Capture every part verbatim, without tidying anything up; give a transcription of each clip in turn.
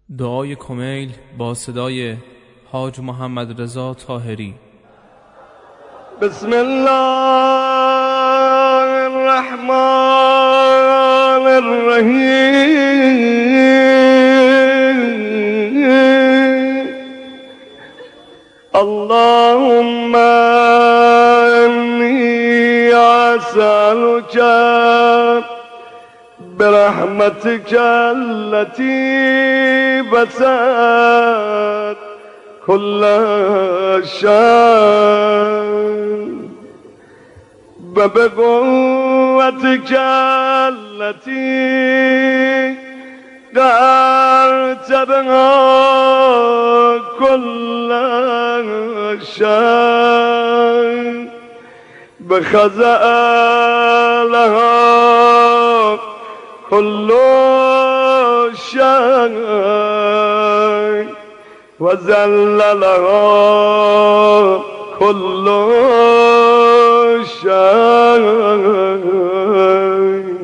دعای کمیل با صدای حاج محمد رضا طاهری. بسم الله الرحمن الرحیم. اللهم انی اسألک برحمتك التي وسعت كل شيء وبقوتك التي قهرت بها كل شيء بخزأ لها كل شيء وذل لها كل شيء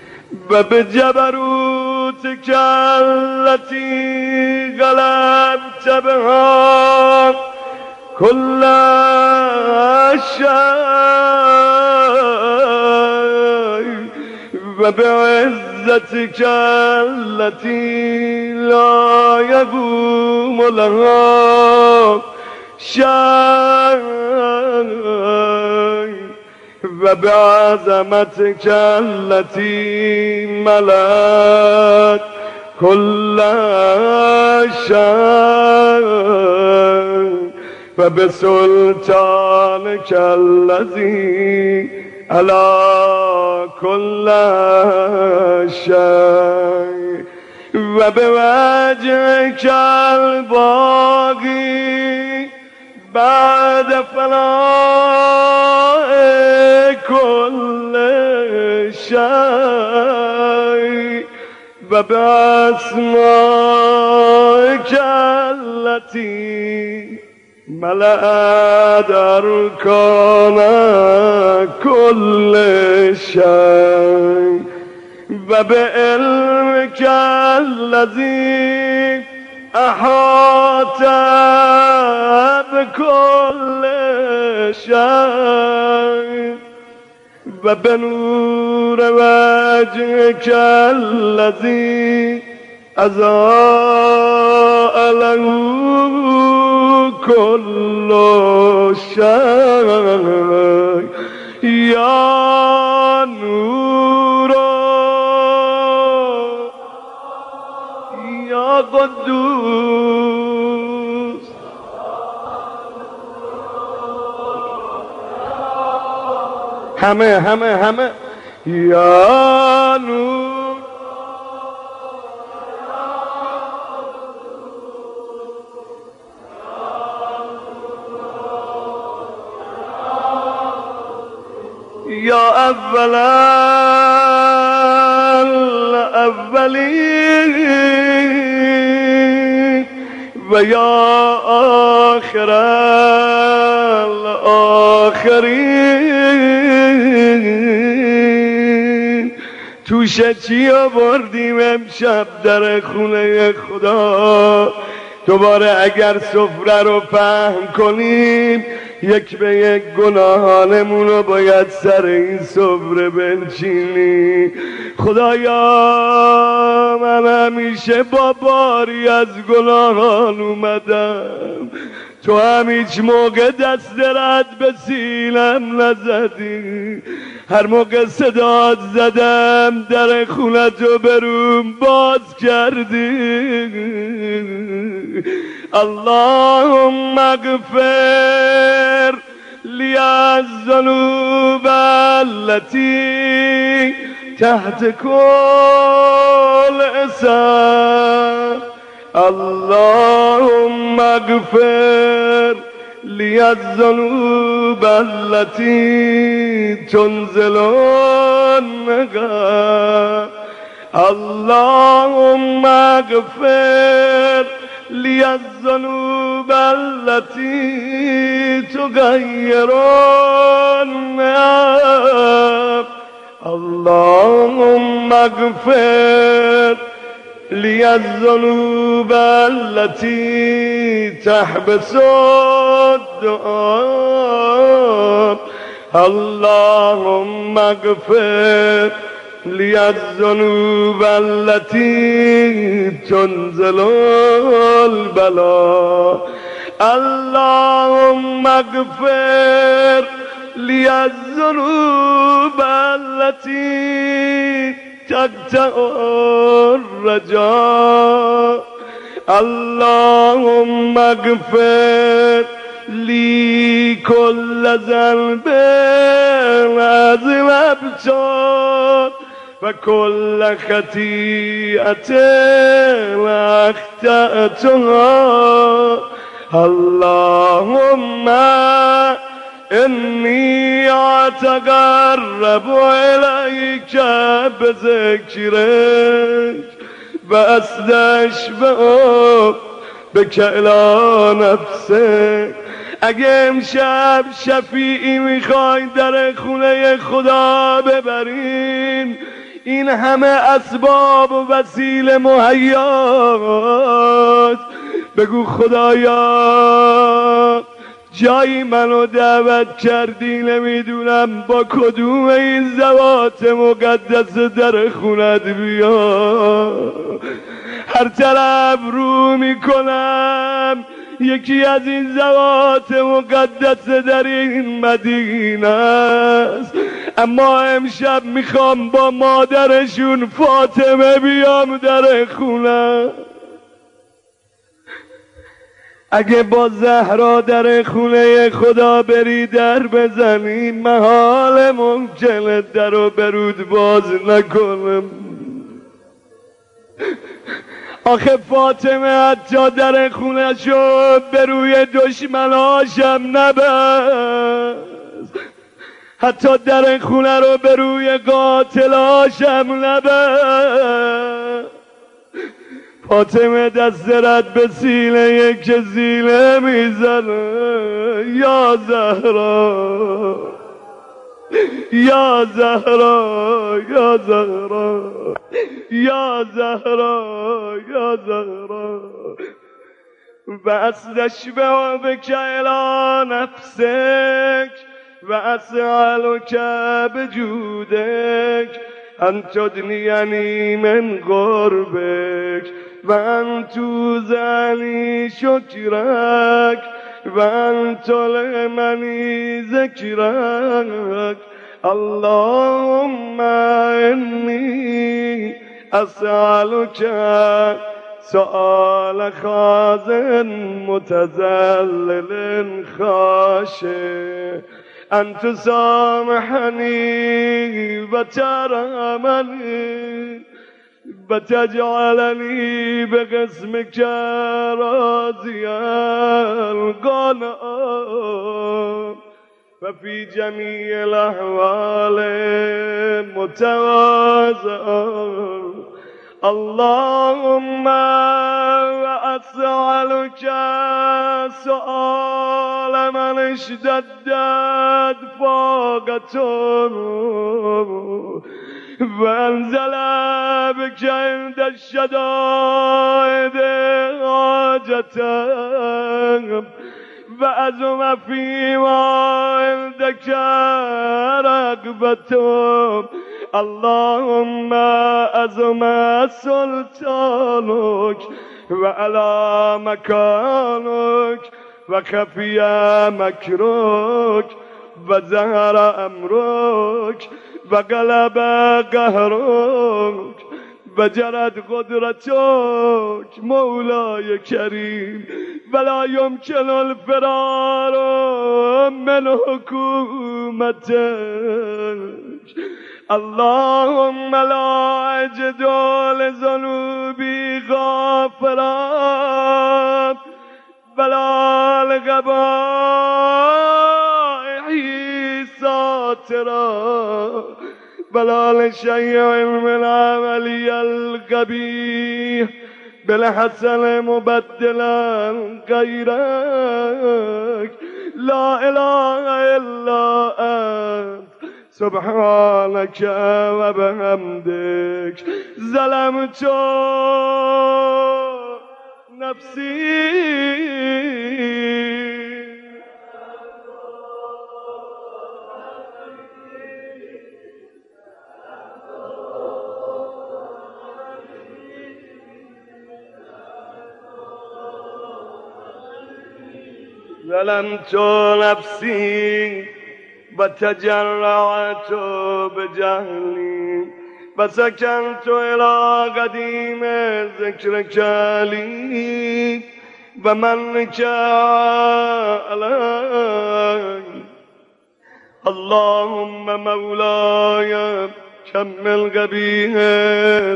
وبجبروتك التي غلبت بها كل شيء وبعزتك التي لا يقوم لها شيء وبعظمتك التي ملأت كل شيء وبسلطانك الذي على كل شيء وبوجهك الباقي بعد فناء كل شيء وبأسمائك التي ملأت أركان كل شيء وبعلمك الذي أحاط بكل شيء وبنور وجهك الذي أضاء له كل شيء يا نور يا قدوس همه همه همه يا نور يا أول الأولين ويا آخر الآخرين. توشه چی آوردیم امشب در خونه خدا؟ دوباره اگر سفره رو پهن کنیم یک به یک گناهانمون رو باید سر این سفره بنشینی. خدایا من همیشه با باری از گناهان اومدم، تو هم هیچ موقع دست رد به سینم نزدی. هر موقع صدات زدم در خونتو بروم باز کردی. اللهم اغفر لی الذنوب التي تحت كل اسم. اللهم اغفر لی الذنوب التي تنزل النقم. اللهم اغفر لی الذنوب التي تغير النعم. اللهم اغفر لی الذنوب التي تحبس الدعاء اللهم اغفر لی الذنوب التي تنزل البلاء اللهم اغفر لی الذنوب التي تقطع الرجاء اللهم اغفر لي كل ذنب أذنبت وكل خطيئة أخطأتها اللهم إني أتقرب إليك بذكرك وأستشفع بك إلى نفسك. اگه امشب شفیعی میخوای در خونه خدا ببرین، این همه اسباب و وسیله مهیاست. بگو خدایا جایی منو دعوت کردی، نمیدونم با کدوم این ذوات مقدس در خونت بیا. هر طرف رو میکنم یکی از این ذوات مقدس در این مدینه است، اما امشب میخوام با مادرشون فاطمه بیام در خونه. اگه با زهرا در خونه خدا بری در بزنی، محال ممکنه در رو برود باز نکنم. آخه فاطمه حتی در خونه شو به روی دشمناشم نبست، حتی در خونه رو به روی قاتلاشم نبست. فاطمه دست رد به سینه یک زیله میزنه، یا زهرا یا زهرا یا زهرا یا زهرا یا زهرا واستشفع بك إلى نفسك وأسألك بجودك أن تدنيني من قربك وأن توزعني شكرك وأن تلهمني ذكرك اللهم إني أسألك سؤال خازن متذلل خاشع أن تسامحني وترحمني وتجعلني بقسمك راضيا قانعا وفي جميع الأحوال متواضعا اللهم وأسألك سؤال من اشتدت فاقته وانزل بك عند الشدائد حاجته وأزم فيما عندك رغبته اللهم أزم سلطانك وعلى مكانك وخفي مكرك وظهر أمرك وغلب قهرك وجرت قدرتك مولاي كريم ولا يمكن الفرار من حكومتك اللهم لا أجد لذنوبي غافرا ولا لقبائحي ساترا ولا لشيء من عملي القبيح بالحسن مبدلا غيرك لا إله إلا أنت سبحانك وبحمدك ظلمت نفسي ظلمت نفسي وتجرعت بجهلي وسكنت إلى قديم ذكرك لي ومنك علي اللهم مولاي كمل قبيها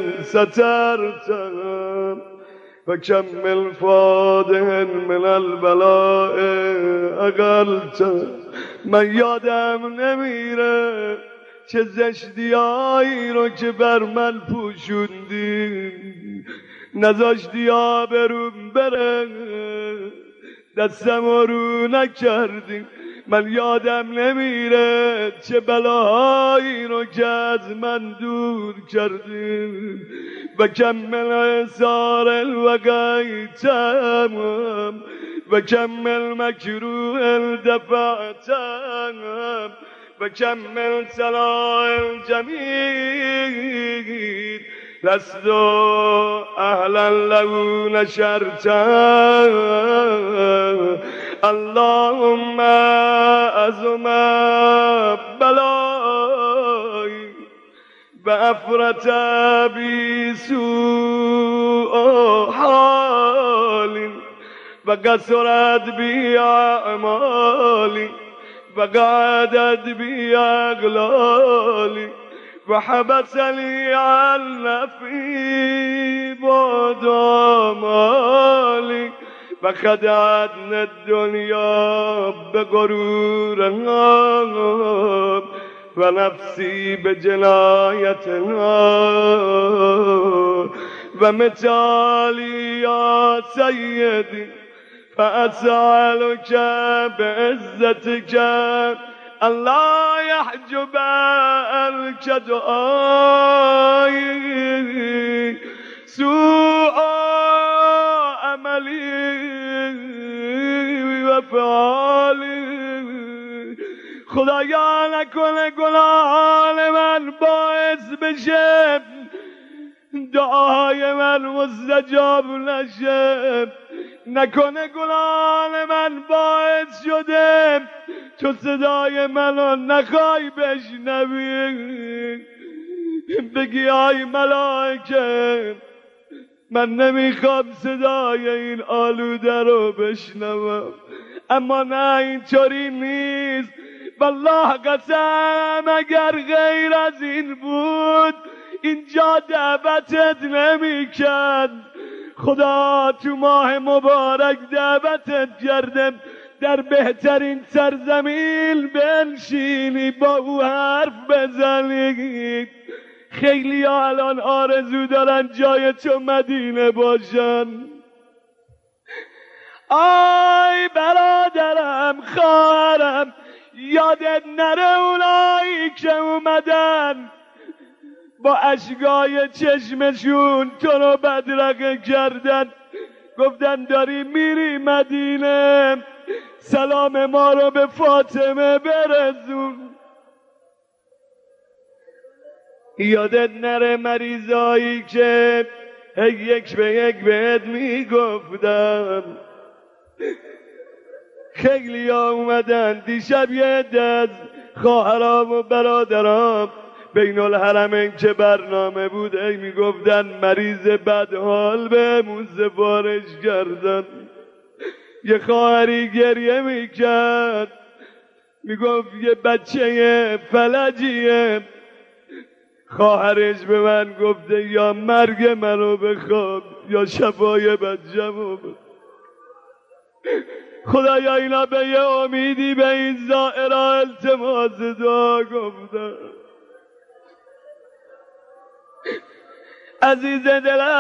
سترته وكمل فاضح من البلاء اقلته من یادم نمیره چه زشتیایی رو که بر من پوشوندی نذاشتی آبروم بره دستم رو نکردی من یادم نمیره چه بلاهایی رو که از من دور کردی و کمل احسار الوقیتم و کمل مکروه الدفعتم و کمل صلاح الجمیل لست اهلا له نشرتا اللهم عظم بلایی و افرط بی سوء حالی و قصرت بی اعمالی و قعدت بی اغلالی و حبسنی عن نفی بعد مالی و خدعتنی الدنیا بغرورها و نفسی بجنایتها و مثالی یا سیدی فأسألك بعزتك الله يحجب عنك دعائي سوء عملي وفعالي خدایا نکنه گناهان من باعث بشه دعای من مستجاب نشه نکنه گناهان من باعث شده تو صدای منو نخوای بشنوی بگی آی ملائکه من نمیخوام صدای این آلوده رو بشنوم اما نه اینطوری نیست والله قسم اگر غیر از این بود اینجا دعوتت نمیکرد خدا تو ماه مبارک دعوتت کردم در بهترین سرزمین بنشینی با او حرف بزنی خیلی ها الان آرزو دارن جای تو مدینه باشن آی برادرم خواهرم یادت نره اونایی که اومدن با اشکای چشمشون تو رو بدرقه کردن گفتن داری میری مدینه سلام ما رو به فاطمه برسون یادت نره مریضایی که یک به یک بهت میگفتن خیلی ها اومدن دیشب یه عده از خواهرام و برادرام بین الحرمین که برنامه بود ای میگفتن مریض بدحال بهمون سفارش کردن یه خواهری گریه میکرد میگفت یه بچه فلجیه خواهرش به من گفته یا مرگ منو بخواب یا شفای بچه‌مو بخواب خدایا اینا به یه امیدی به این زائرها التماس دعا گفتن عزیز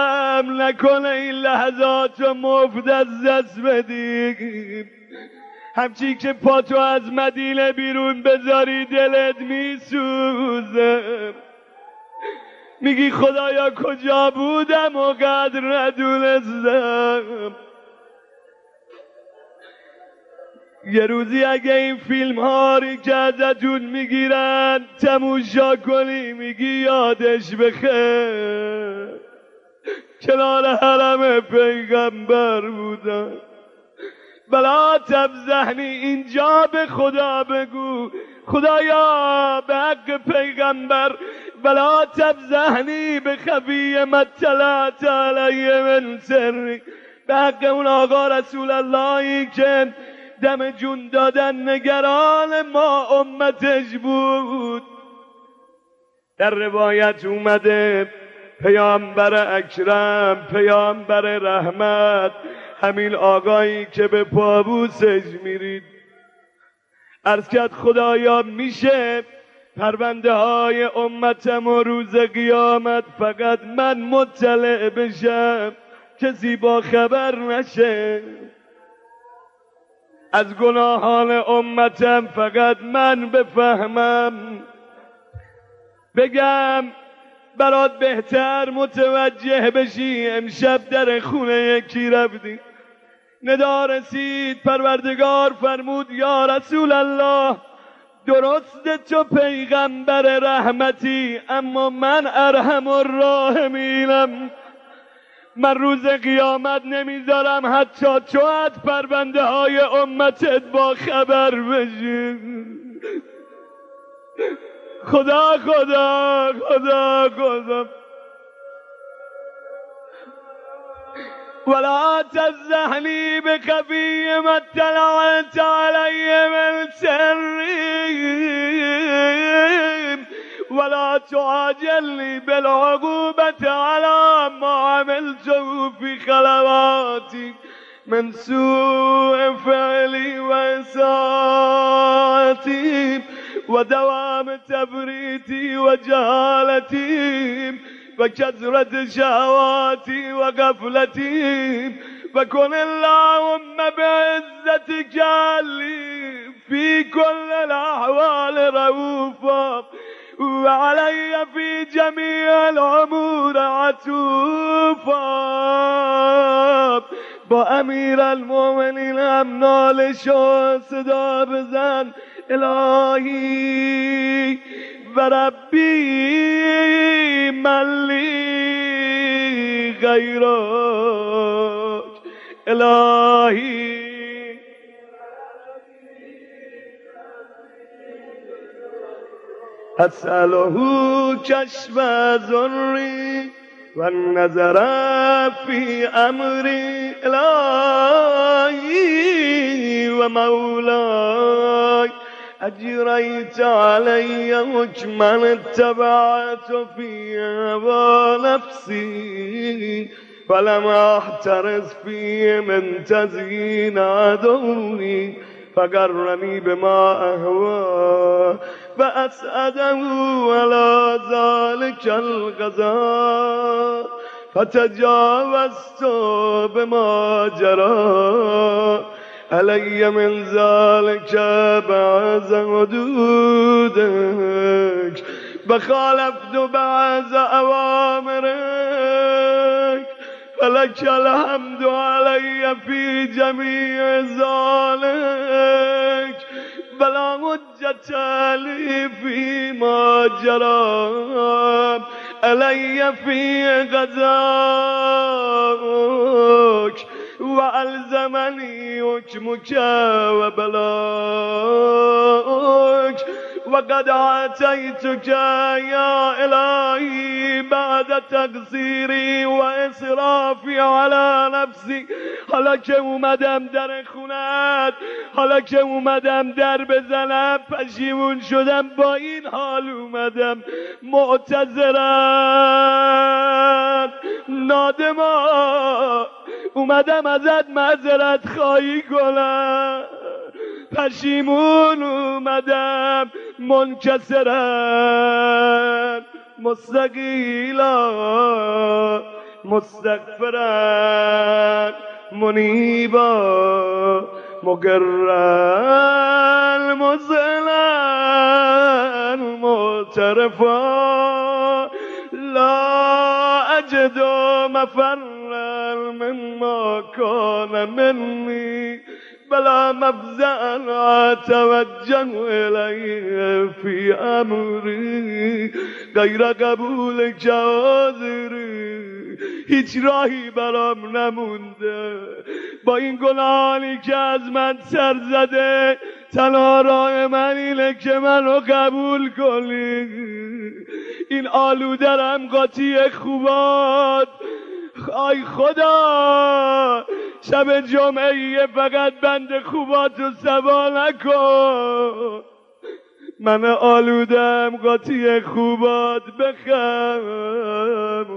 دلم نکنه این لحظات رو مفت از دست بدی همچی که پاتو از مدینه بیرون بذاری دلت میسوزه. میگی خدایا کجا بودم و قدر ندونستم. یه روزی اگه این فیلم هاری که ازتون میگیرن تماشا کنی میگی یادش بخیر کنار حرم پیغمبر بودن. بلا تبزهنی اینجا به خدا بگو خدایا به حق پیغمبر بلا تبزهنی به خفی مطلعت علیه من سری، به حق اون آقا رسول اللهی که دم جون دادن نگران ما امتش بود. در روایت اومده پیامبر اکرم پیامبر رحمت همین آقایی که به پابوسش میرید عرض کرد خدایا میشه پرونده های امتم و روز قیامت فقط من مطلع بشم کسی با خبر نشه، از گناهان امتم فقط من بفهمم، بگم برات بهتر متوجه بشی. امشب در خونه یکی رفتی ندا رسید پروردگار فرمود یا رسول الله درسته تو پیغمبر رحمتی اما من ارحم الراحمینم، من روز قیامت نمیذارم حتی تو از پرونده های امتت با خبر بشی. خدا خدا خدا خدا ولا تزهنی بخفی ما اطلعت علی من سریم ولا تعاجلني بالعقوبة على ما عملته في خلواتي من سوء فعلي وإساءتي ودوام تفريطي وجهالتي وكثرة شهواتي وغفلتي فكن اللهم بعزتك لي في كل الأحوال رؤوفا وعلي في جميع الأمور عطوفا. با امیر المؤمنین هم ناله شو صدا بزن الهی و ربی من لی غیرک الهی اسأله کشف ضری و النظر فی امری الهی و مولاي اجریت علی حکما اتبعت فی هوى نفسی فلم احترز فی من تزیین عدوی فقرني بما أهوى فأسعده على ذلك الغزاء فتجاوزت بما جرى علي من ذلك بعض حدودك فخالفت بعض أوامرك فلك الحمد علي في جميع ذلك بلا حجة لي فيما جرى علي في غزاك وألزمني حكمك وبلاك وقد آتيتك يا إلهي بعد تقصيري وإسرافي على نفسي. حالا که اومدم در خونت، حالا که اومدم در بزنم پشیمون شدم، با این حال اومدم معتذرم نادما اومدم ازت معذرت خواهی کنم، پشیمون اومدم منکسرم مستقیلا مستغفرم منیبا مقرا مزلا معترفا لا أجد مفرا مما كان مني بلا مفزعا أتوجه إليه في أمري غیر قبول جازری. هیچ راهی برام نمونده با این گناهانی که از من سر زده. تنها راه من اینه که منو قبول کنی. این آلودرم قاطی خوبات. آی خدا شب جمعه فقط بند خوباتو سوا نکن. من آلودم قاطی خوبات بخم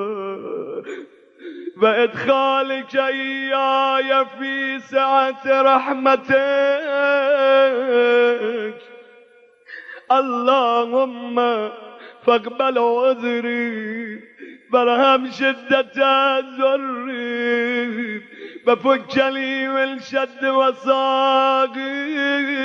و ادخالك ایای فی سعت رحمتك. اللهم فاقبل عذری برهم شدت ضری و فکلی من شد وساقی.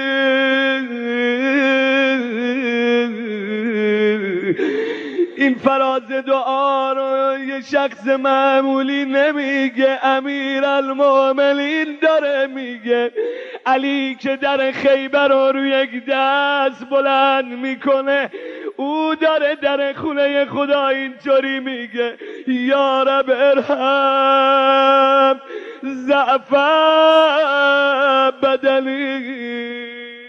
این فراز دعا رو یه شخص معمولی نمیگه، امیرالمومنین داره میگه. علی که در خیبر رو روی یک دست بلند میکنه، او داره در خونه خدا اینطوری میگه یا رب ارحم ضعف بدنی.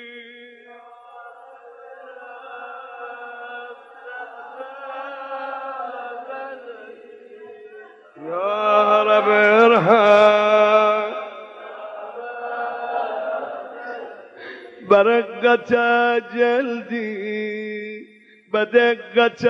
یا رب ارحم برقت جلدی بدقت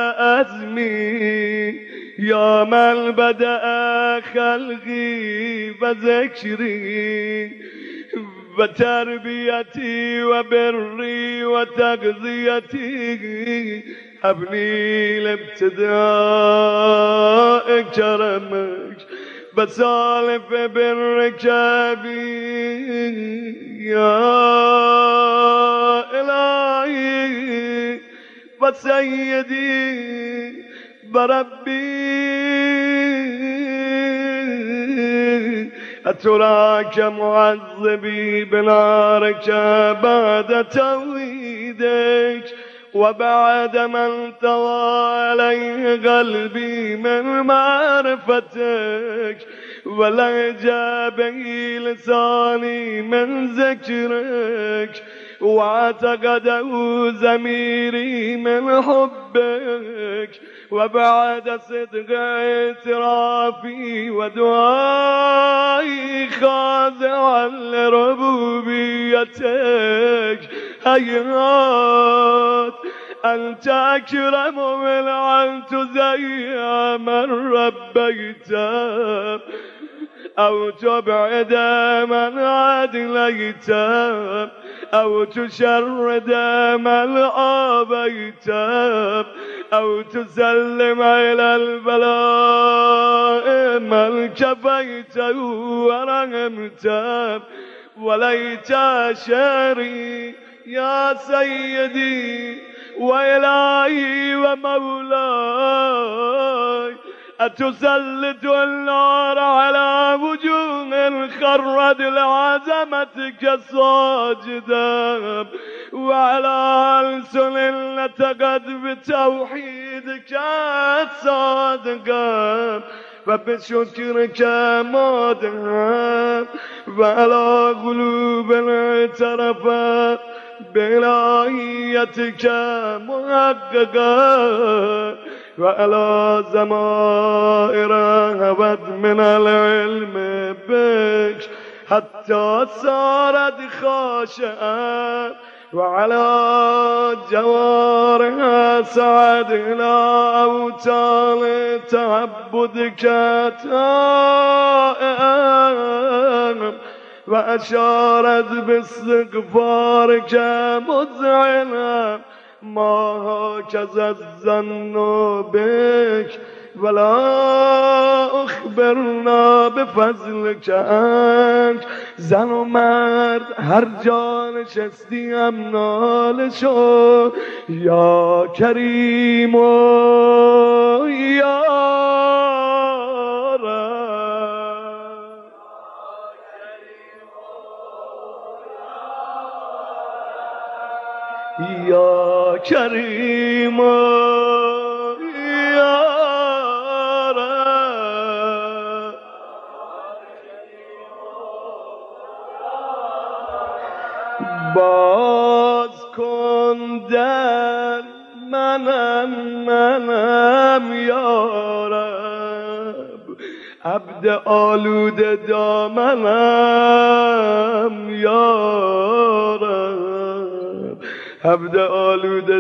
عزمی یا من بدأ خلقی و ذکری و تربیتی و بری و تغذیتی. ابنی لابتداء کرمک و سالف برک بی یا الهی و سیدی بربی. اتراک معذبی بنارک بعد توحیدک و بعد من طوى عليه قلبي من معرفتك ولهجا به لساني من ذكرك واعتقده ضميري من حبك وبعد صدق اعترافي ودعائي خاضعا لربوبيتك. هيهات أنت أكرم من أن تزيع من ربيت أو تبعد من عدليت أو تشرد من آبيت أو تسلم إلى البلاء من كفيت ورحمت. وليت شعري يا سيدي وإلهي ومولاي أتسلط النار على وجوه خرت لعظمتك ساجدا وعلى ألسن نطقت بتوحيدك صادقا وبشكرك مادها وعلى قلوب اعترفت بإلهيتك محققا وعلى زمائر هبت من العلم بك حتى صارت خاشعا وعلى جوارها سعد إلى أوتار تعبدك تائعا وأشارت باستغفارك مذعنا ما هكذا الظن بك ولا اخبرنا به فضل کنج. زن و مرد هر جا نشستی هم ناله شد یا کریم و یا یا کریم یا رب. باز کن در منم منم یا رب، عبد آلوده دامنم یا رب، عبد آلوده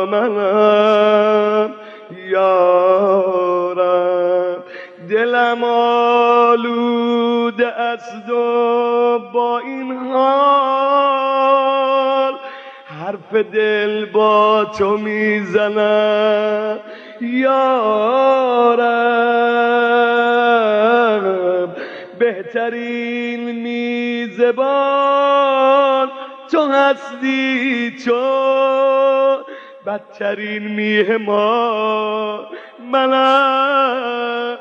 دامنم یا رب. دلم آلوده است و با این حال حرف دل با تو میزنم یا رب. بهترین میزبان تو هستی، تو بدترین میهمان منم،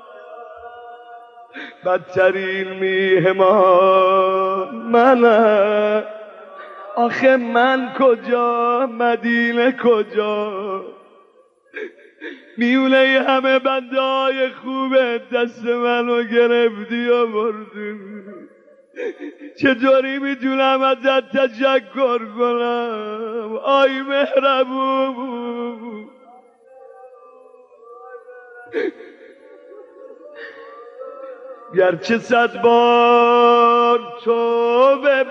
بدترین میهمان منم. آخه من کجا مدینه کجا، میونه همه بندای خوبه دست منو گرفتی و بردی. چطوری میتونم ازت تشکر کنم آی مهربون؟ گرچه صد بار توبه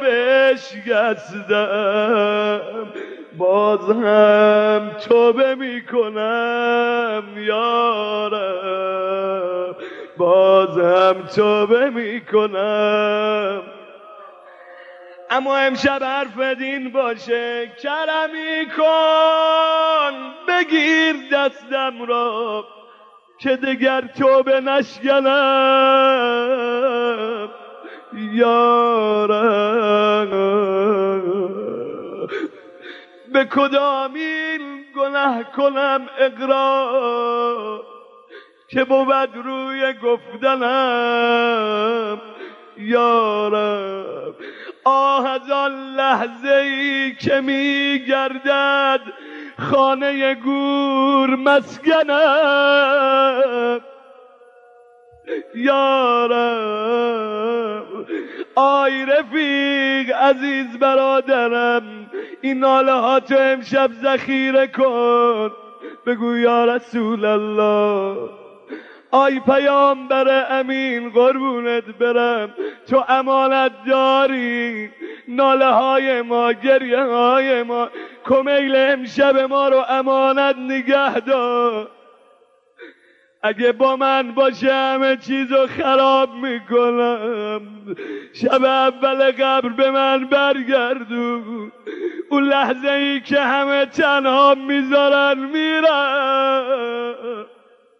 بشکستم باز هم توبه میکنم یا رب، باز هم توبه میکنم. اما امشب حرف دین باشه، کرمی کن بگیر دستم را که دگر توبه نشکنم یا رب. به کدامین گناه کنم اقرار که بود روی گفتنم یا رب. آه از آن لحظه ای که می گردد خانه گور مسکنم یا رب. آی رفیق عزیز برادرم، این ناله ها تو امشب ذخیره کن، بگو یا رسول الله. آی پیامبر امین قربونت برم، تو امانت داری ناله های ما، گریه های ما، کمیل امشب ما رو امانت نگه دار. اگه با من باشه همه چیزو خراب میکنم، شب اول قبر به من برگردون. اون لحظه ای که همه تنها میذارن میرن،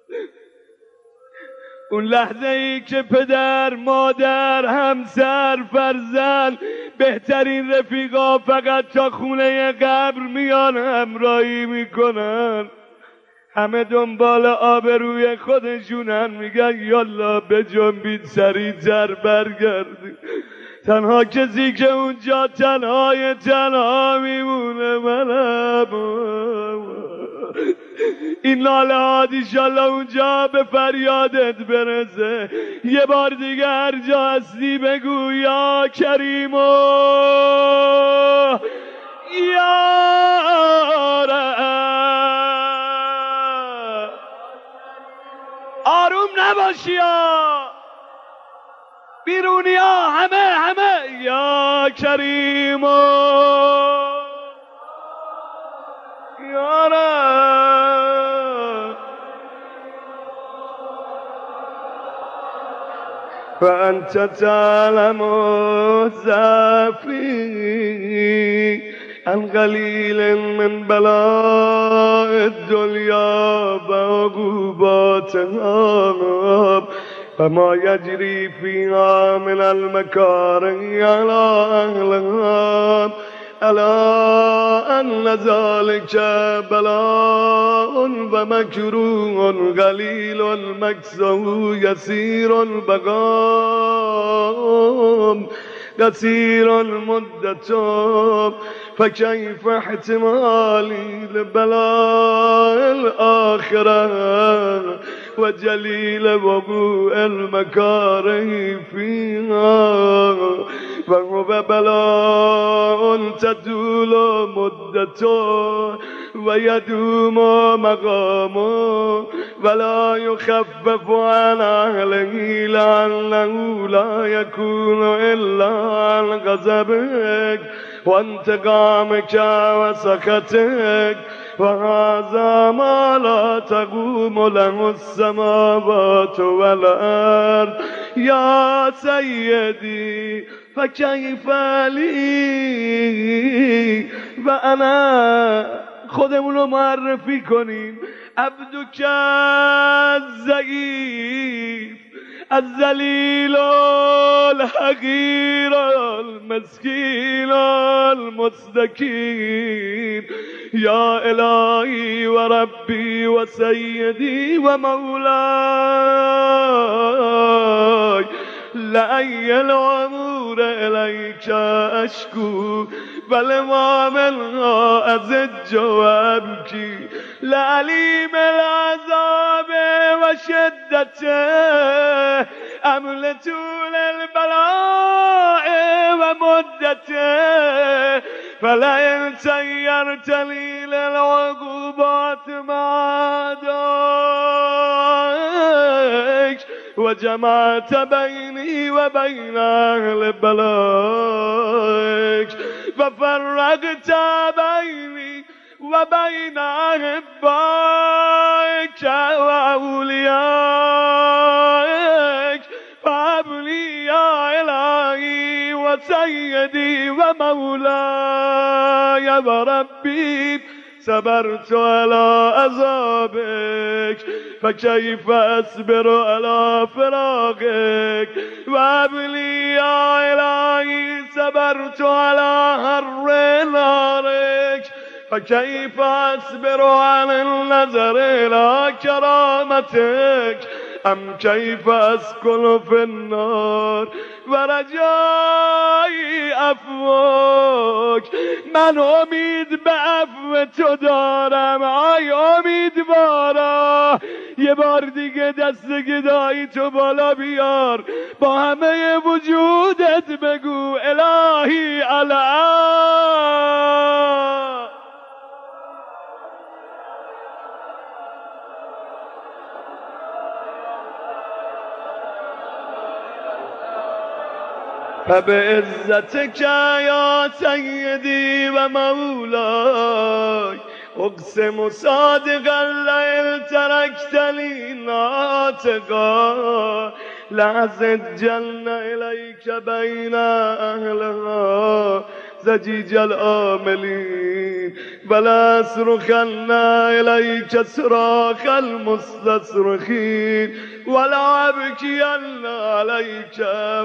اون لحظه ای که پدر، مادر، همسر، فرزند، بهترین رفیقا فقط تا خونه قبر میان همراهی میکنن، همه دنبال آبروی خودشونن، میگن یالا بجنبید سریعتر برگردید. تنها کسی که اونجا تنهای تنها میمونه منم. این ناله ها دیشالله اونجا به فریادت برسه. یه بار دیگه هر جا هستی بگو یا کریم و یا رب. آروم نباشی ها بیرونی ها، همه همه یا کریم و یا رب. فأنت تعلم ضعفی عن قلیل من بلاء الدنیا و عقوباتها فما يجري فيها من المكاره على أهلها ألا أن ذلك بلاء ومكروه قليل مكسه يسير البقاء قصير المدة فكيف احتمالي لبلاء الآخرة وجليل وقوع المكاره فيها فهو بلاء تطول مدته ويدوم مقامه ولا يخفف عن أهله لأنه لا يكون إلا عن غضبك وانتقامك وسخطك وهذا ما لا تقوم له السماوات والأرض يا سيدي فكيف لي وأنا خودمون رو معرفی کنیم عبدك الضعیف الذلیل الحقیر المسکین المستکین یا الهی و ربی و سیدی و مولاي لأي الأمور إليك أشكو فلما منها أزج وأبكي لأليم العذاب وشدته أم لطول البلاء ومدته فلئن سيرت لي للعقوبات مع دائك وجمعت بيني وبين أهل بلائك ففرقت بيني وبين أحبائك وأوليائك فهب لي يا إلهي وسيدي ومولاي وربي صبرت على عذابك فكيف أصبر على فراقك وهب لي يا إلهي صبرت على حر نارك فكيف أصبر على النظر إلى كرامتك أم كيف أسكن في النار ورجائی عفوک من امید به عفو تو دارم ای امیدوارا یه بار دیگه دست گدایی تو بالا بیار با همه وجودت بگو الهی الله فبعزتك يا سيدي ومولاي اقسم صادقا لئن تركتني ناطقا لأزجن إليك بين أهلها زجيج الآملين ولا أصرخن إليك صراخ المستصرخين ولا أبكين عليك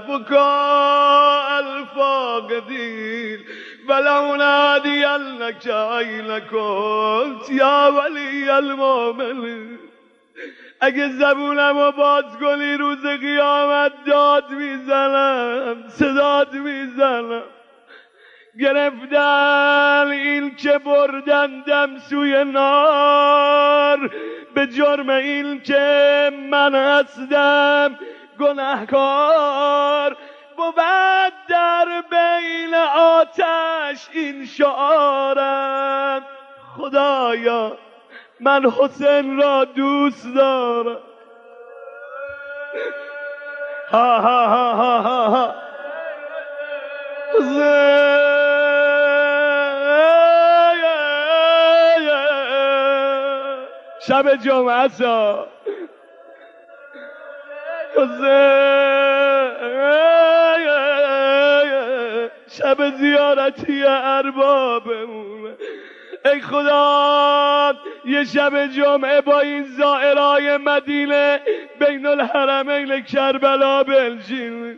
بكاء الفاقدين ولو نادينك أين كنت يا ولي المؤمنين اگه زبونمو باز کنی روز قیامت داد میزنم صداد میزنم گرفتن این که بردندم سوی نار به جرم این که من هستم گناهکار بود در بین آتش این شعارم خدایا من حسین را دوست دارم ها ها ها ها ها ها شب جمعه سا شب زیارتی اربابمونه. ای خدا یه شب جمعه با این زائرای مدینه بین الحرمین کربلا بنشین.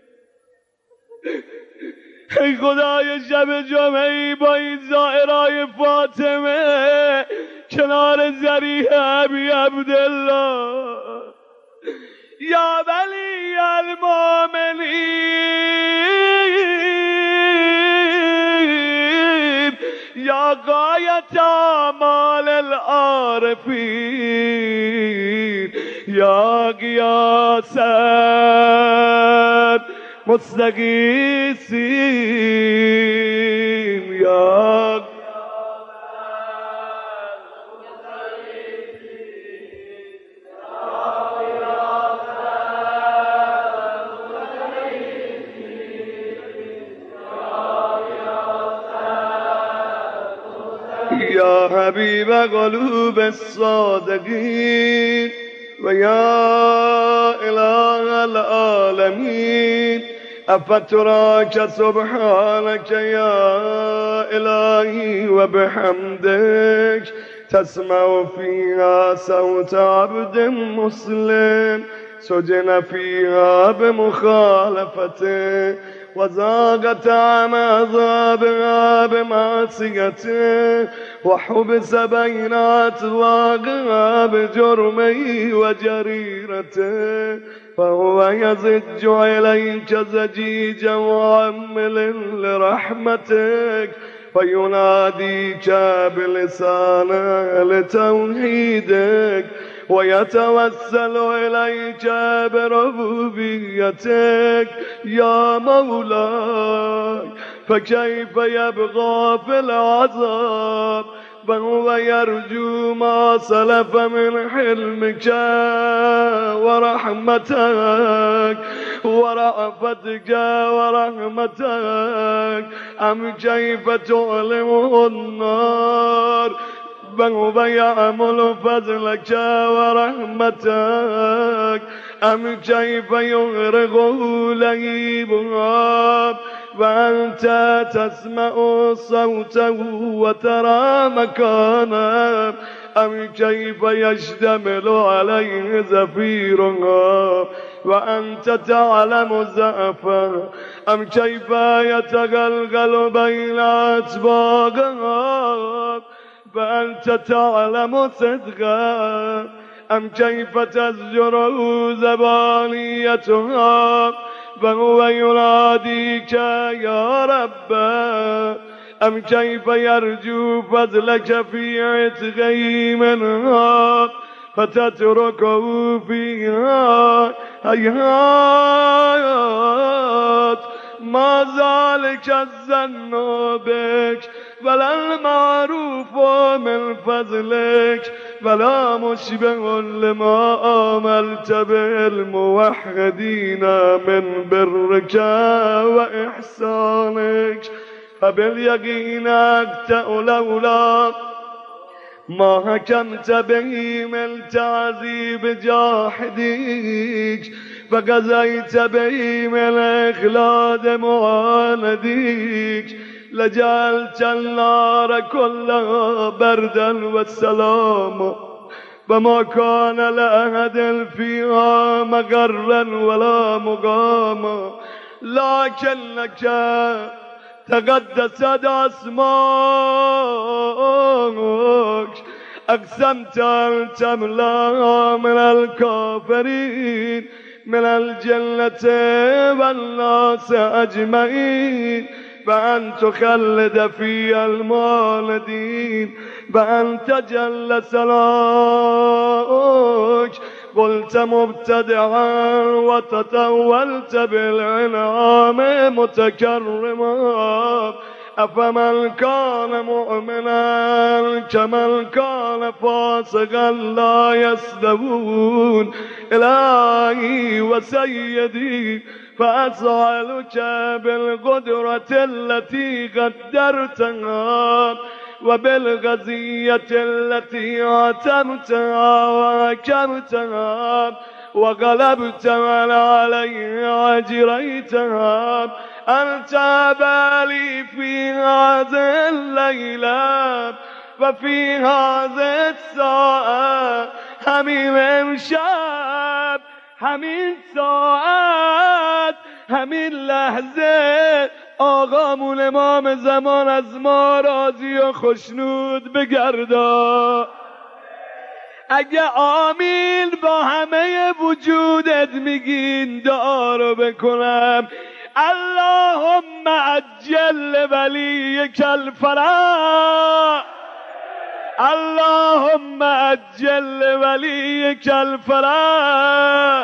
ای خدا یه شب جمعه با این زائرای فاطمه کنار ذریح ابی عبدالله یا ولی المؤمنین یا غایت آمال العارفین یا غیاث مستغیثین یا یا حبیب قلوب الصادقین و یا اله العالمین افتراک سبحانک یا الهی و بحمدک تسمع فیها صوت عبد مسلم سجن فیها بمخالفته وذاق طعم عذابها بمعصيته وحبس بين أطواقها بجرمه وجريرته فهو يزج إليك زجيجا معمل لرحمتك فيناديك بلسانه لتوحيدك ويتوسل إليك بربوبيتك يا مولاي فكيف يبقى في العذاب وهو يرجو ما سلف من حلمك ورحمتك ورأفتك ورحمتك أم كيف تعلمه النار وهو يعمل فضلك ورحمتك أم كيف يغرقه لهيبها وأنت تسمع صوته وترى مكانه أم كيف يشتمل عليه زفيرها وأنت تعلم زأفه أم كيف يتغلغل بين أطباقها فأنت تعلم صدقا أم كيف تزجره زبانيتها فهو يناديك يا رب أم كيف يرجو فضلك في عتقه منها فتتركه فيها هيهات ما ذلك الظن بك ولا المعروف من فضلك ولا مشبه لما آملت به الموحدين من برك وإحسانك فباليقين أقطع لولا ما حكمت به من تعذيب جاحديك فقضيت به من إخلاد معانديك لجعلت النار كلها بردا والسلام وما كان لأحد فيها مغرا ولا مقاما لكنك تقدست أسماك أقسمت أن تملأ من الكافرين من الجنة والناس أجمعين فأن تخلد في المالدين فأن تجل سلاك قلت مبتدعا وتطولت بالعنعام متكرما أفمن كان مؤمنا كمن كان فاسقا لا يستوون إلهي وسيدي فأسألك بالقدرة التي قدرتها وبالغزية التي عتمتها وحكمتها وغلبت من عليها أجريتها أنت بالي في هذه الليلة وفي هذه الساعة همین امشب همین ساعت همین لحظه آقامون امام زمان از ما راضی و خوشنود بگردا. اگه آمین با همه وجودت میگین دعا رو بکنم اللهم عجل ولیک الفرج اللهم عجل ولیک الفرج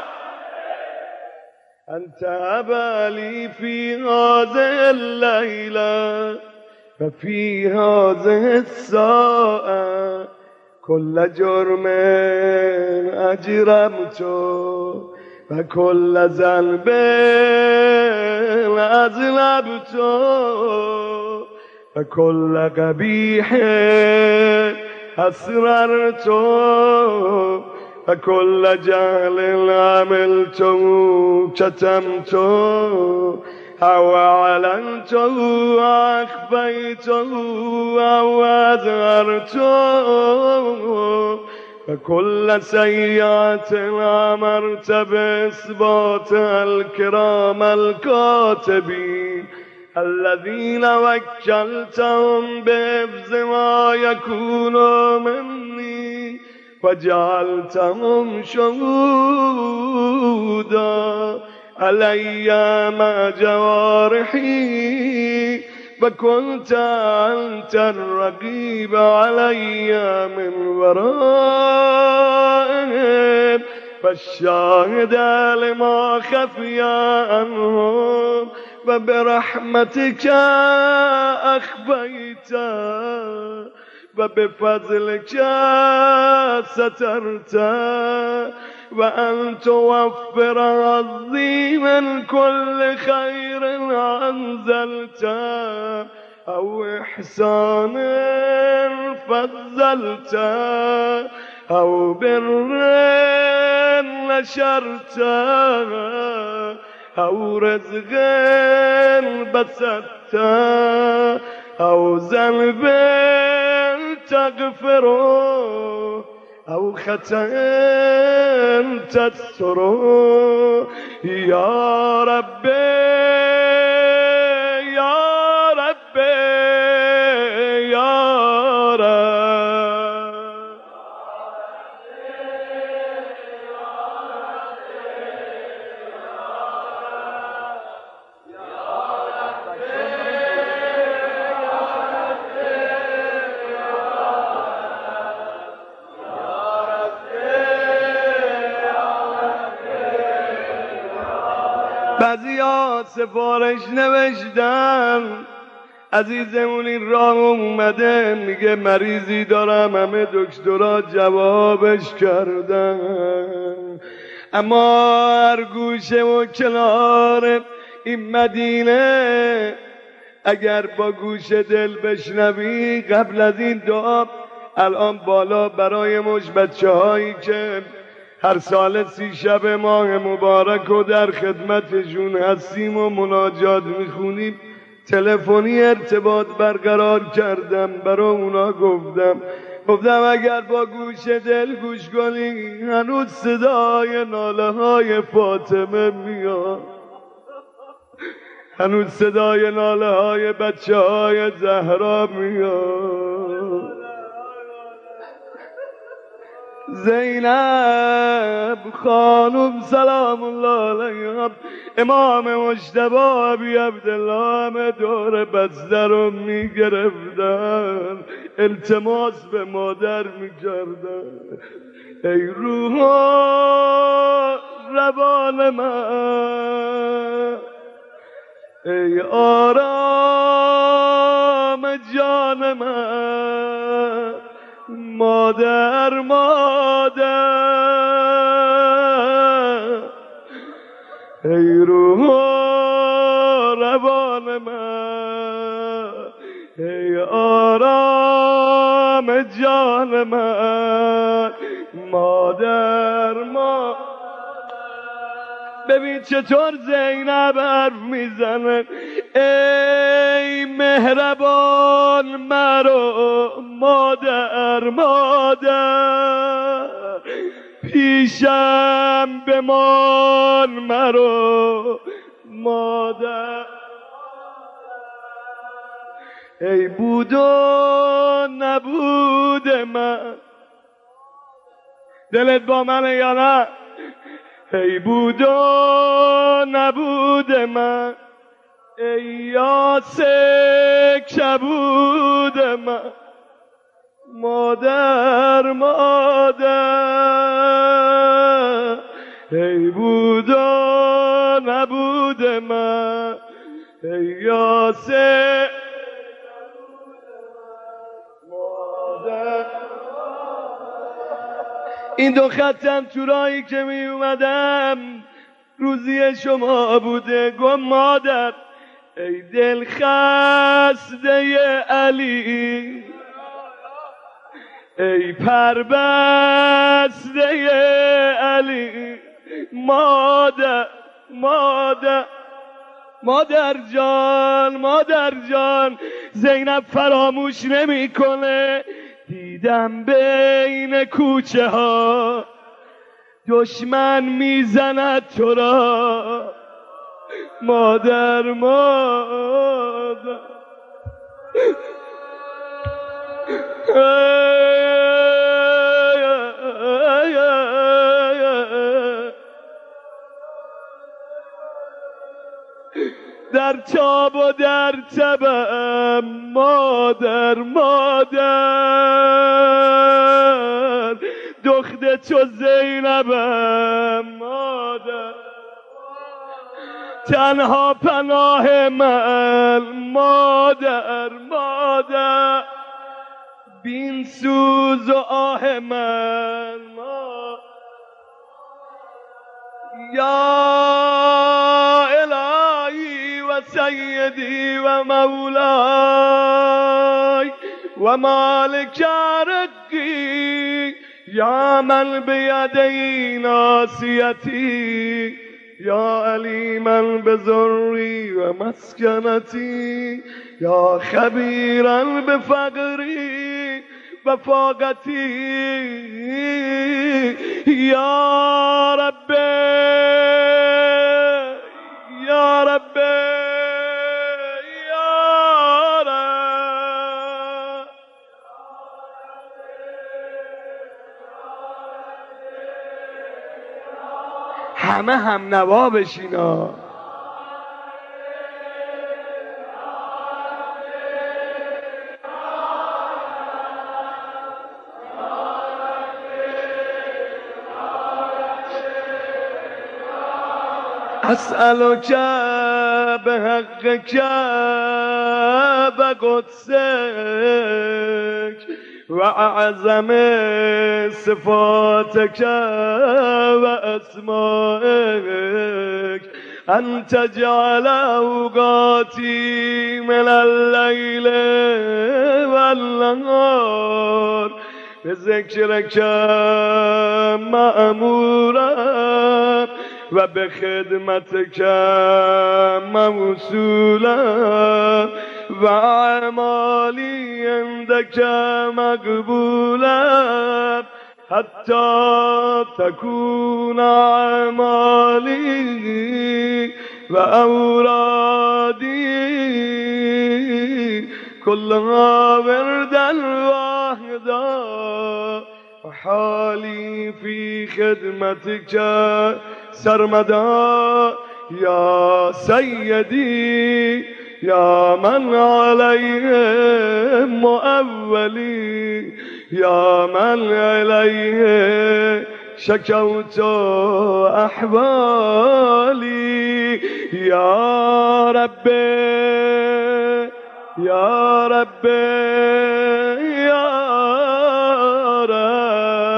انت بالي في هذه الليلة وفي هذه الساعة كل جرم أجرمته وكل ذنب أذنبته وكل قبيح أسررته وكل جهل عملته كتمته أو أعلنته أخفيته أو أظهرته وكل سيئة أمرت بإثباتها الكرام الكاتبين الذين وكلتهم بحفظ ما يكون مني وجعلتهم شهودا علي مع جوارحي وكنت أنت الرقيب علي من ورائهم والشاهد لما خفي عنهم وبرحمتك أخفيت وبفضلك سترت وأن توفر حظي من كل خير أنزلت أو إحسان فضلت أو بر نشرت أو رزق بسطت أو ذنب تغفره أو خطأ تستره يا ربي يا ربي يا رب بعضیا سفارش نوشتن عزیزمون این راه اومده میگه مریضی دارم همه دکترها جوابش کردن اما هر گوشه و کنار این مدینه اگر با گوش دل بشنوی قبل از این دعا الان بالا برای مش بچه هایی که هر سال سی شب ماه مبارک و در خدمتشون هستیم و مناجات میخونیم تلفنی ارتباط برقرار کردم برای اونا گفتم گفتم اگر با گوش دل گوش کنی هنوز صدای ناله های فاطمه میاد هنوز صدای ناله های بچه های زهرا میاد زینب خانم سلام الله علیها امام مجتبی ابی عبدالله همه دور بسته رو میگرفتن التماس به مادر میکردن ای روح روان من ای آرام جان من مادر مادر ای روح روان من ای آرام جان من مادر مادر ببین چطور زینب حرف میزنه ای مهربان مرا مادر مادر پیشم بمان مرا مادر ای بود و نبود من دلت با منه یا نه ای بود و نبود من ای یاسک کبود من مادر مادر ای بود و نبود من ای یاسک مادر این دو خطم تو راهی که می اومدم روزی شما بوده گم مادر ای دل خسته علی ای پربسته علی مادر مادر مادر جان مادر جان زینب فراموش نمیکنه دیدم بین کوچه ها دشمن میزند تو را مادر مادر در تاب و در تبم مادر مادر دختر تو زینبم مادر تنها پناه من مادر مادر بین سوز و آه من مادر یا الهی و سیدی و مولای و مالک رقی یا من بیدی ناصیتی یا علیما بذری و مسکنتی یا خبیرا بفقری و فاقتی یا رب یا رب یا رب همه هم نوا بشینا اسألك بحقك بقدسك وأعظم صفاتك وأسمائك أن تجعل أوقاتي من الليل والنهار بذكرك مأمورا و به خدمتك موصولا و اعمالی عندك مقبولا حتی تكون اعمالی و اورادی كلها وردا واحدا وحالي في خدمتك سرمدا يا سيدي يا من عليه مؤولي يا من عليه شكوت أحوالي يا ربي يا ربي يا رب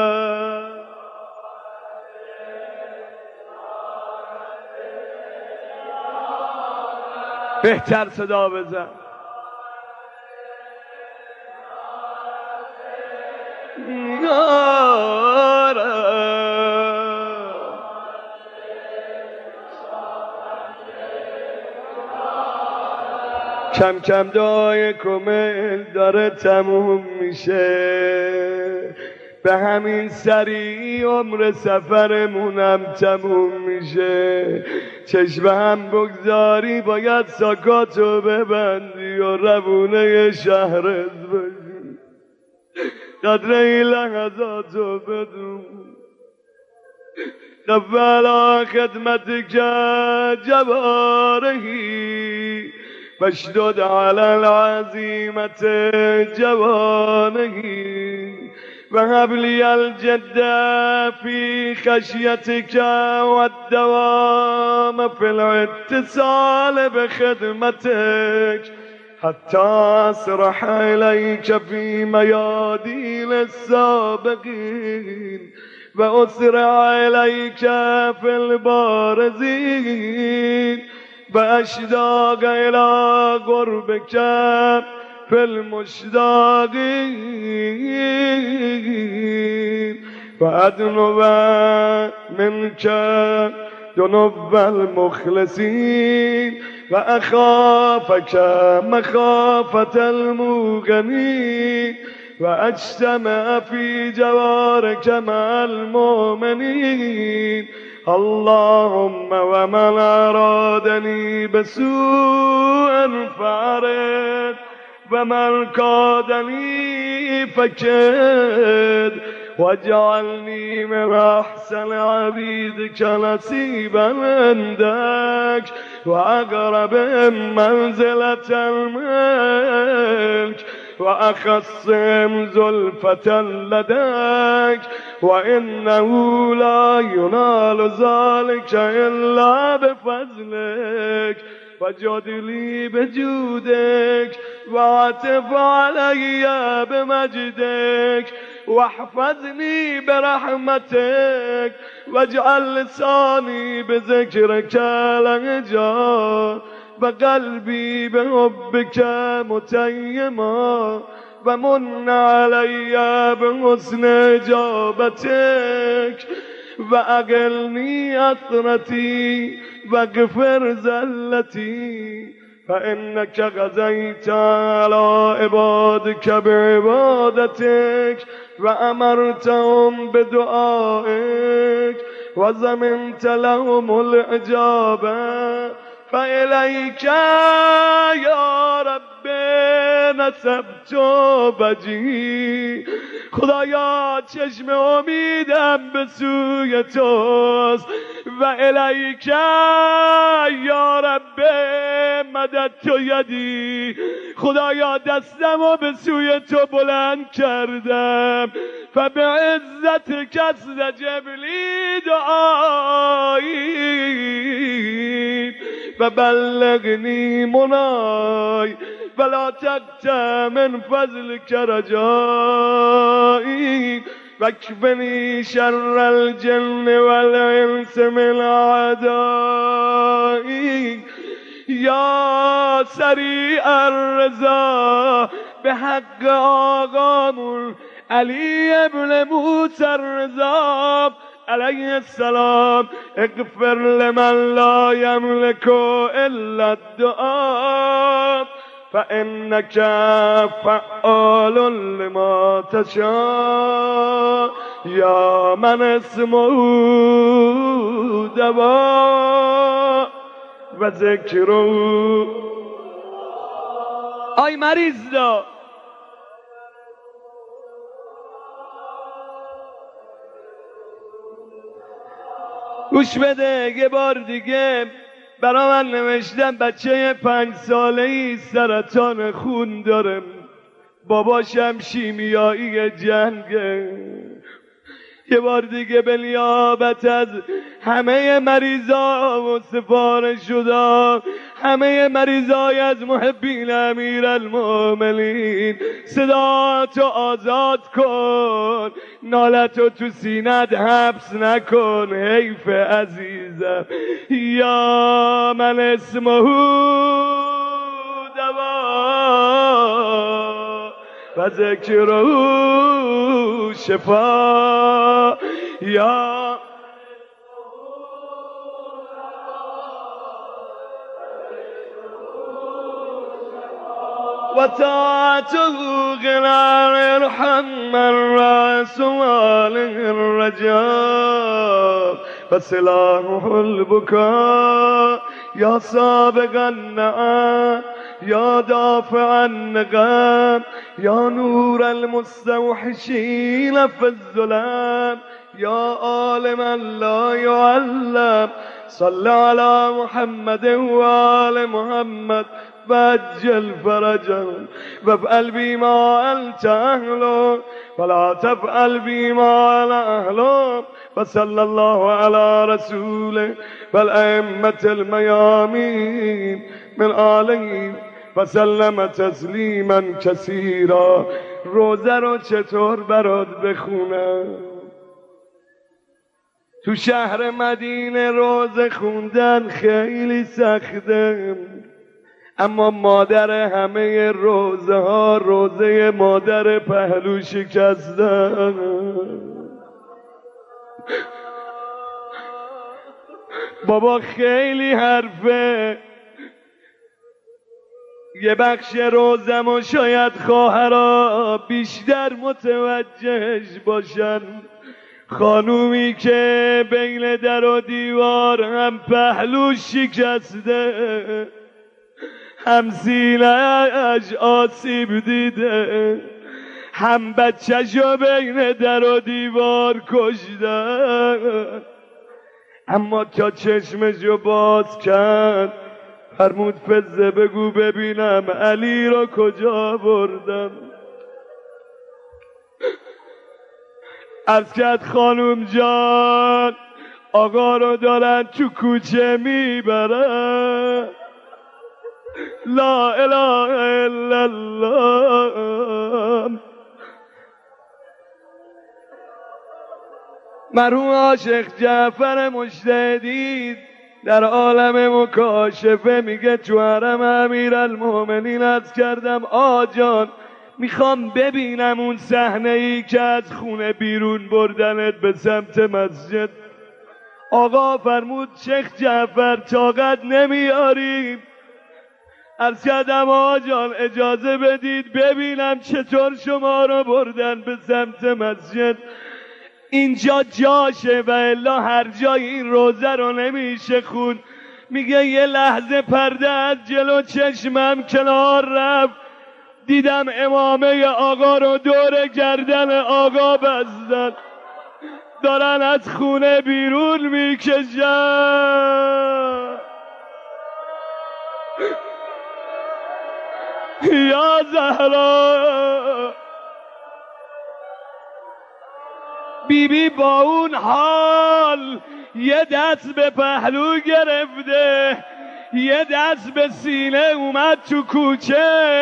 بهتر صدا بزن یا رب کم کم دعای کمل داره تموم میشه، به همین سری عمر سفرمونم تموم میشه. چشم هم بگذاری باید ساکاتو ببندی و روونه شهرت باشی، قدر این لحظاتو بدون. قبل خدمتك جوارحي واشدد على العزيمة جوانحي وهب لي الجد في خشيتك والدوام في الاتصال بخدمتك حتى أسرح إليك في ميادين السابقين وأسرع إليك في البارزين وأشتاق إلى قربك في المشتاقين وأدنو منك دنو المخلصين وأخافك مخافة الموقنين وأجتمع في جوارك مع المؤمنين. اللهم ومن أرادني بسوء فأرد ومن كادني فكد واجعلني من أحسن عبيدك نصيبا عندك وأقرب منزلة الملك وأخصهم زلفة لديك وإنه لا ينال ذلك إلا بفضلك وجد لي بجودك وعطف علي بمجدك واحفظني برحمتك واجعل لساني بذكرك لهجا وقلبي بحبك متيما ومن علي بحسن إجابتك وأقلني أثرتي واغفر زلتي فإنك غزيت على عبادك بعبادتك وأمرتهم بدعائك وزمنت لهم الإجابة فإليك يا رب نسبت وجهي. خدایا چشم امیدم به سوی توست و الیک یا رب مدد تو یدی. خدایا دستمو به سوی تو بلند کردم و به عزت کس جبلی دعایی و بلغنی منای ولا تقطع من فضلك رجائي واكفني شر الجن والانس من اعدائي يا سريع الرضا بحق آقامون علی ابن موسی الرضا علیه السلام اغفر لمن لا يملك الا الدعاء فإنك فعال لما تشاء يا من اسمه دواء و ذکره. آی مریض دا گوش بده، یه بار دیگه برا من نوشتم بچه پنج ساله ای سرطان خون داره، باباشم شیمیایی جنگه. یه بار دیگه به نیابت از همه مریضا و سفارش شده همه مریضای از محبین امیر المؤمنین صدا تو آزاد کن، نالتو تو سینت حبس نکن، حیف عزیزم. یا من اسمه دوا و ذکره شفا یا وطاعته غنى ارحم من رأس ماله الرجاء فسلاحه البكاء يا سابق النعم يا دافع النقم يا نور المستوحشين في الظلام يا عالما لا يعلم صل على محمد وآل محمد وعجل فرجهم وافعل بما أنت أهله ولا تفعل بما أنا أهله وصلى الله على رسوله والأئمة الميامين من آله وسلم تسلیما کثیرا. روزه رو چطور برات بخونم؟ تو شهر مدینه روزه خوندن خیلی سخته، اما مادر همه روزه ها روزه مادر پهلو شکستن. بابا خیلی حرفه، یه بخش روزم و شاید خواهرها بیشتر متوجهش باشن. خانومی که بین در و دیوار هم پهلو شکسته، هم سینه‌اش آسیب دیده، هم بچه‌شو بین در و دیوار کشته، اما تا چشمشو باز کرد فرمود فزه بگو ببینم علی رو کجا بردم. عرض کرد خانوم جان آقا رو دارن تو کوچه میبرن. لا اله الا الله. مرحوم عاشق جعفر مجتهدی در عالم مکاشفه میگه تو حرم امیرالمومنین عرض کردم آقا جان میخوام ببینم اون صحنه ای که از خونه بیرون بردنت به سمت مسجد. آقا فرمود شیخ جعفر طاقت نمیاریم. عرض کردم آقا جان اجازه بدید ببینم چطور شما رو بردن به سمت مسجد. اینجا جاشه و الا هر جای این روزه رو نمیشه خون. میگه یه لحظه پرده از جلو چشمم کنار رفت، دیدم امامه آقا رو دور گردن آقا بستن، دارن از خونه بیرون میکشن. یا زهرا بیبی بی با اون حال یه دست به پهلو گرفته، یه دست به سینه اومد تو کوچه،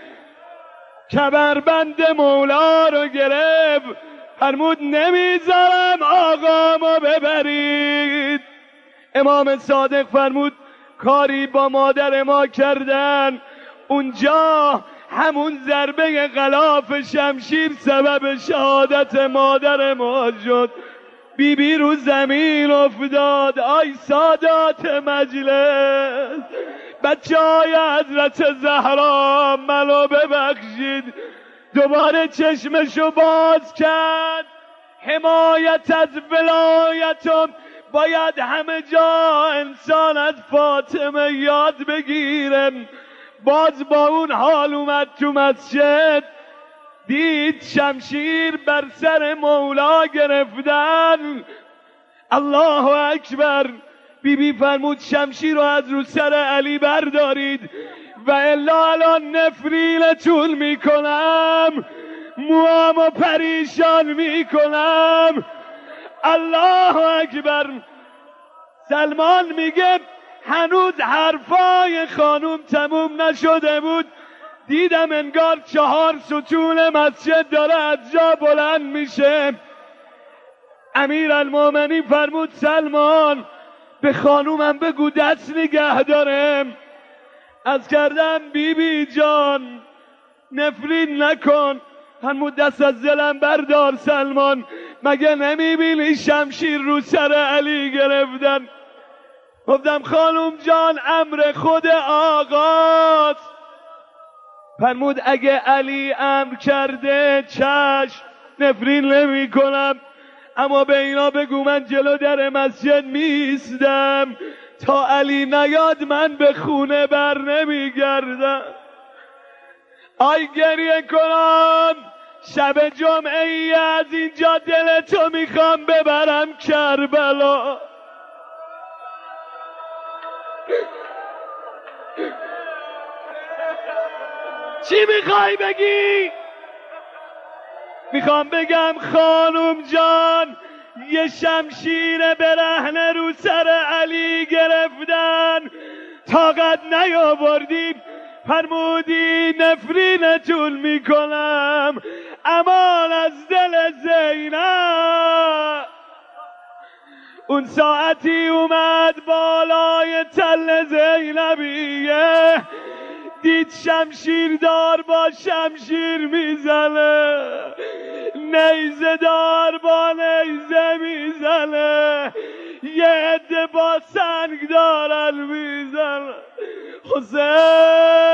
کمربند مولا رو گرفت، فرمود نمیذارم آقامو ببرید. امام صادق فرمود کاری با مادر ما کردن، اونجا همون ضربه غلاف شمشیر سبب شهادت مادر ما شد. بیبی بی رو زمین افتاد. آی سادات مجلس، بچه های حضرت زهرا منو ببخشید. دوباره چشمشو باز کرد. حمایت از ولایتم باید همه جا انسان از فاطمه یاد بگیرم. باز با اون حال اومد تو مسجد، دید شمشیر بر سر مولا گرفتن. الله اکبر. بیبی بی فرمود شمشیر رو از رو سر علی بردارید و الا الان نفرینتون میکنم، موامو پریشان میکنم. الله اکبر. سلمان میگه هنوز حرفای خانوم تموم نشده بود، دیدم انگار چهار ستون مسجد داره از جا بلند میشه. امیرالمومنین فرمود سلمان به خانومم بگو دست نگه دارم. از کردم بیبی بی جان نفرین نکن. فرمود دست از دلم بردار سلمان، مگه نمیبینی شمشیر رو سر علی گرفتن؟ گفتم خانوم جان امر خود آقاست. فرمود اگه علی امر کرده چشم نفرین نمی کنم، اما به اینا بگو من جلو در مسجد میستم تا علی نیاد من به خونه بر نمیگردم. آی گریه کنم شب جمعه ای از اینجا دلتو میخوام ببرم کربلا. چی میخوای بگی؟ میخوام بگم خانم جان یه شمشیر برهنه رو سر علی گرفتن، طاقت نیاوردیم، فرمودی نفرینتون میکنم، امان از دل زینب. اون ساعتی اومد بالای تل زینبیه، دید شمشیر دار با شمشیر میزنه، نیزه دار با نیزه میزنه، یه عده با سنگ دارن میزنه. حسین